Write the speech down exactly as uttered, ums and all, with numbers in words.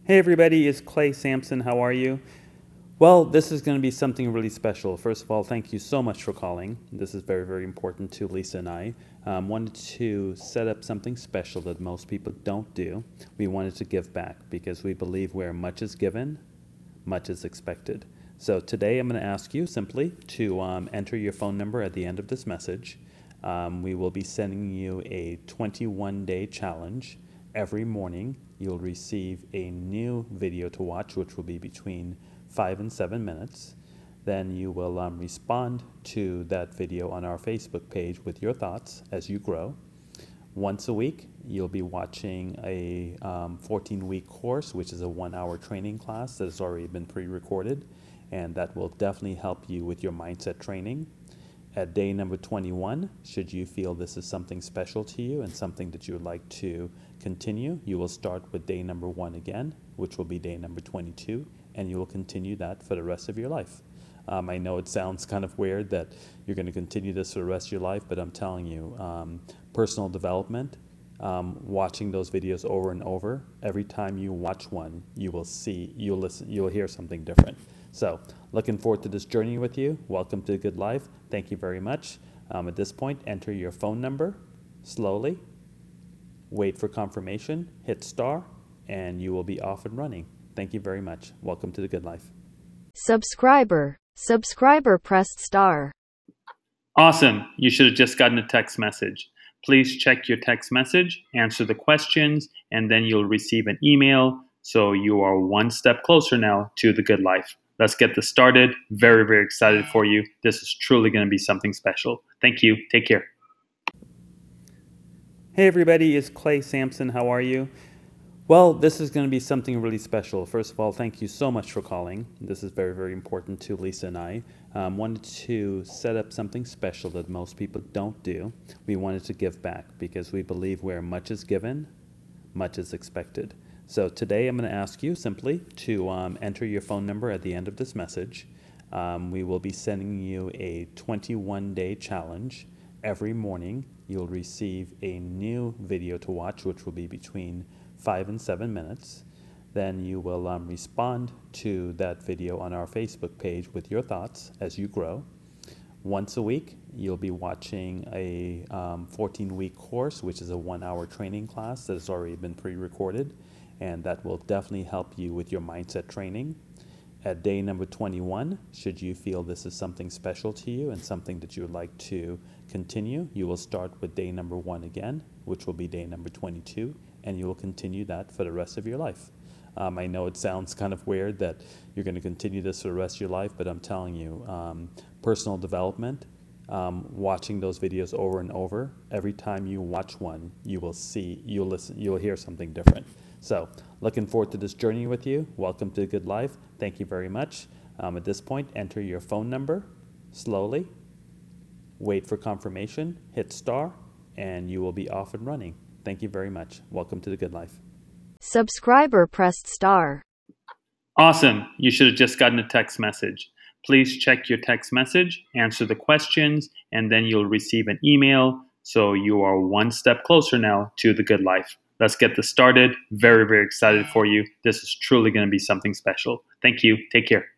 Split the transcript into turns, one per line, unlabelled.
Hey everybody, it's Clay Sampson. How are you? Well, this is going to be something really special. First of all, thank you so much for calling. This is very, very important to Lisa and I. Um, wanted to set up something special that most people don't do. We wanted to give back because we believe where much is given, much is expected. So today I'm going to ask you simply to um, enter your phone number at the end of this message. Um, we will be sending you a twenty-one day challenge. Every morning you'll receive a new video to watch, which will be between five and seven minutes. Then you will um, respond to that video on our Facebook page with your thoughts as you grow. Once a week, you'll be watching a fourteen week course, which is a one hour training class that has already been pre-recorded, and that will definitely help you with your mindset training. At day number twenty-one, should you feel this is something special to you and something that you would like to continue, you will start with day number one again, which will be day number twenty-two, and you will continue that for the rest of your life. Um, I know it sounds kind of weird that you're going to continue this for the rest of your life, but I'm telling you, um, personal development, um, watching those videos over and over, every time you watch one, you will see, you'll listen, you'll hear something different. So, looking forward to this journey with you. Welcome to Good Life. Thank you very much. Um, at this point, enter your phone number slowly, wait for confirmation, hit star, and you will be off and running. Thank you very much. Welcome to the Good Life.
Subscriber. Subscriber pressed star.
Awesome. You should have just gotten a text message. Please check your text message, answer the questions, and then you'll receive an email. So you are one step closer now to the good life. Let's get this started. Very, very excited for you. This is truly going to be something special. Thank you. Take care.
Hey everybody, it's Clay Sampson. How are you? Well, this is going to be something really special. First of all, thank you so much for calling. This is very, very important to Lisa and I. Um, wanted to set up something special that most people don't do. We wanted to give back because we believe where much is given, much is expected. So today I'm going to ask you simply to um, enter your phone number at the end of this message. Um, we will be sending you a twenty-one day challenge. Every morning you'll receive a new video to watch, which will be between five and seven minutes. Then you will um, respond to that video on our Facebook page with your thoughts as you grow. Once a week, you'll be watching a fourteen week course, which is a one hour training class that has already been pre-recorded, and that will definitely help you with your mindset training. At day number twenty-one, should you feel this is something special to you and something that you would like to continue, you will start with day number one again, which will be day number twenty-two, and you will continue that for the rest of your life. Um, I know it sounds kind of weird that you're going to continue this for the rest of your life, but I'm telling you, um, personal development, um, watching those videos over and over, every time you watch one, you will see, you'll listen, you'll hear something different. So, looking forward to this journey with you. Welcome to Good Life. Thank you very much. Um, at this point, enter your phone number slowly, wait for confirmation, hit star, and you will be off and running. Thank you very much. Welcome to the Good Life.
Subscriber pressed star.
Awesome. You should have just gotten a text message. Please check your text message, answer the questions, and then you'll receive an email. So you are one step closer now to the good life. Let's get this started. Very, very excited for you. This is truly going to be something special. Thank you. Take care.